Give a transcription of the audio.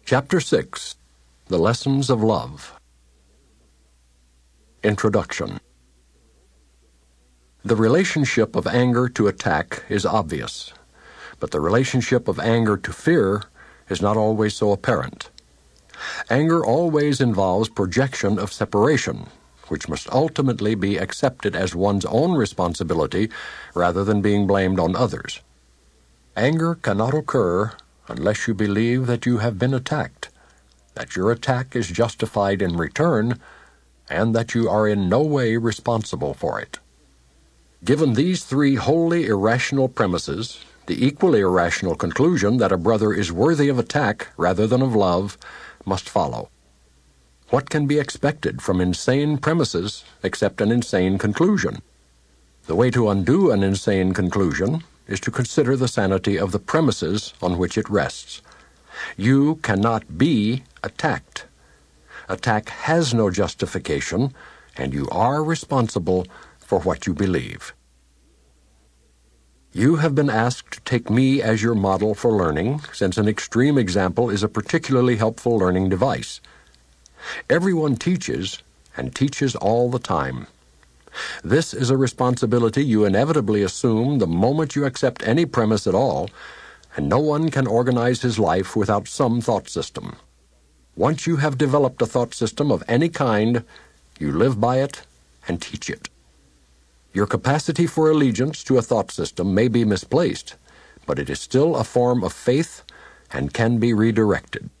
Chapter 6. The Lessons of Love. Introduction. The relationship of anger to attack is obvious, but the relationship of anger to fear is not always so apparent. Anger always involves projection of separation, which must ultimately be accepted as one's own responsibility rather than being blamed on others. Anger cannot occur unless you believe that you have been attacked, that your attack is justified in return, and that you are in no way responsible for it. Given these three wholly irrational premises, the equally irrational conclusion that a brother is worthy of attack rather than of love must follow. What can be expected from insane premises except an insane conclusion? The way to undo an insane conclusion is to consider the sanity of the premises on which it rests. You cannot be attacked. Attack has no justification, and you are responsible for what you believe. You have been asked to take me as your model for learning, since an extreme example is a particularly helpful learning device. Everyone teaches, and teaches all the time. This is a responsibility you inevitably assume the moment you accept any premise at all, and no one can organize his life without some thought system. Once you have developed a thought system of any kind, you live by it and teach it. Your capacity for allegiance to a thought system may be misplaced, but it is still a form of faith and can be redirected.